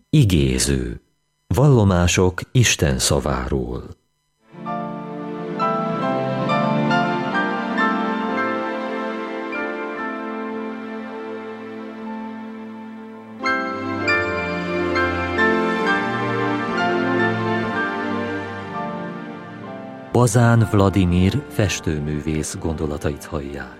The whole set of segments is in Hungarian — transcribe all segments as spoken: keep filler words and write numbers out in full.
Igéző. Vallomások Isten szaváról. Bazán Vladimir festőművész gondolatait hallják.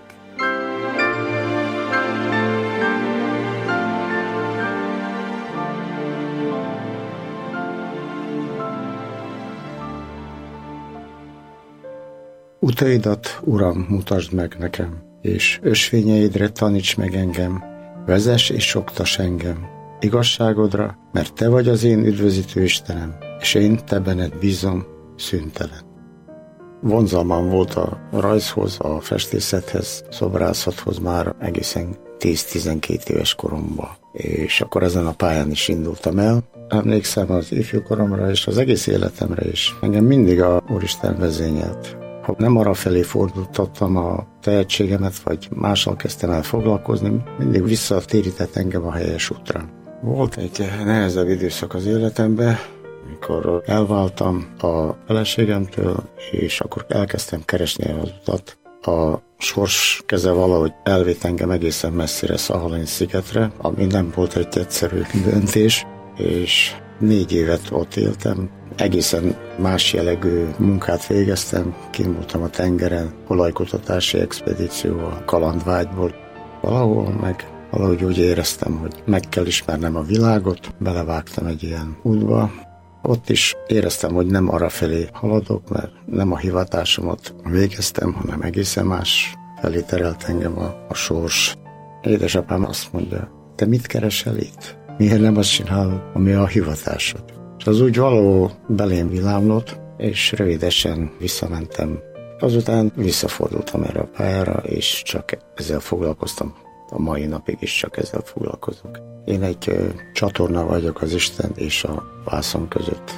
Utaidat, Uram, mutasd meg nekem, és ösvényeidre taníts meg engem, vezess és oktass engem igazságodra, mert te vagy az én üdvözítő Istenem, és én te benned bízom szüntelen. Vonzalmam volt a rajzhoz, a festészethez, szobrászathoz már egészen tíz-tizenkét éves koromban, és akkor ezen a pályán is indultam el. Emlékszem az ifjúkoromra és az egész életemre is. Engem mindig a Úristen vezényelt. Ha nem arra felé fordítottam a tehetségemet, vagy mással kezdtem el foglalkozni, mindig visszatérített engem a helyes útra. Volt egy nehezebb időszak az életemben, amikor elváltam a feleségemtől, és akkor elkezdtem keresni az utat. A sors keze valahogy elvitt engem egészen messzire Szahalin-szigetre, ami nem volt egy egyszerű döntés, és négy évet ott éltem. Egészen más jellegű munkát végeztem, kint voltam a tengeren, olajkutatási expedícióval, kalandvágyból. Valahol meg valahogy úgy éreztem, hogy meg kell ismernem a világot, belevágtam egy ilyen útba. Ott is éreztem, hogy nem arra felé haladok, mert nem a hivatásomat végeztem, hanem egészen más felé terelt engem a, a sors. Édesapám azt mondja, te mit keresel itt? Miért nem azt csinálod, ami a hivatásod? És az úgy való belém villámlott, és rövidesen visszamentem. Azután visszafordultam erre a pályára, és csak ezzel foglalkoztam. A mai napig is csak ezzel foglalkozok. Én egy ö, csatorna vagyok az Isten és a vászon között.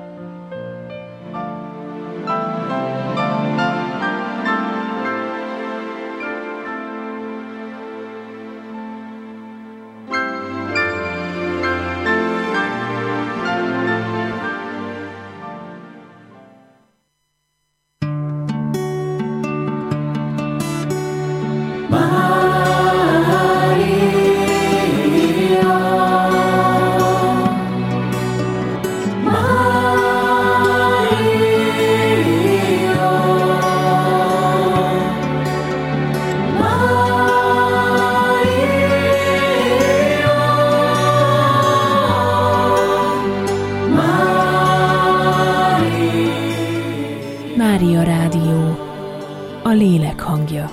Mária Rádió, a lélek hangja.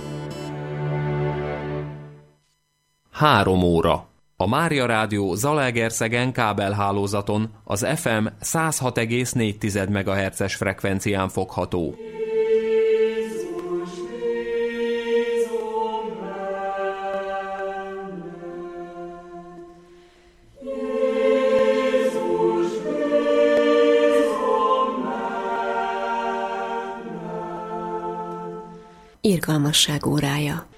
Három óra. A Mária Rádió Zalaegerszegen kábelhálózaton az ef em száz hat egész négy megahertzes frekvencián fogható. Irgalmasság órája.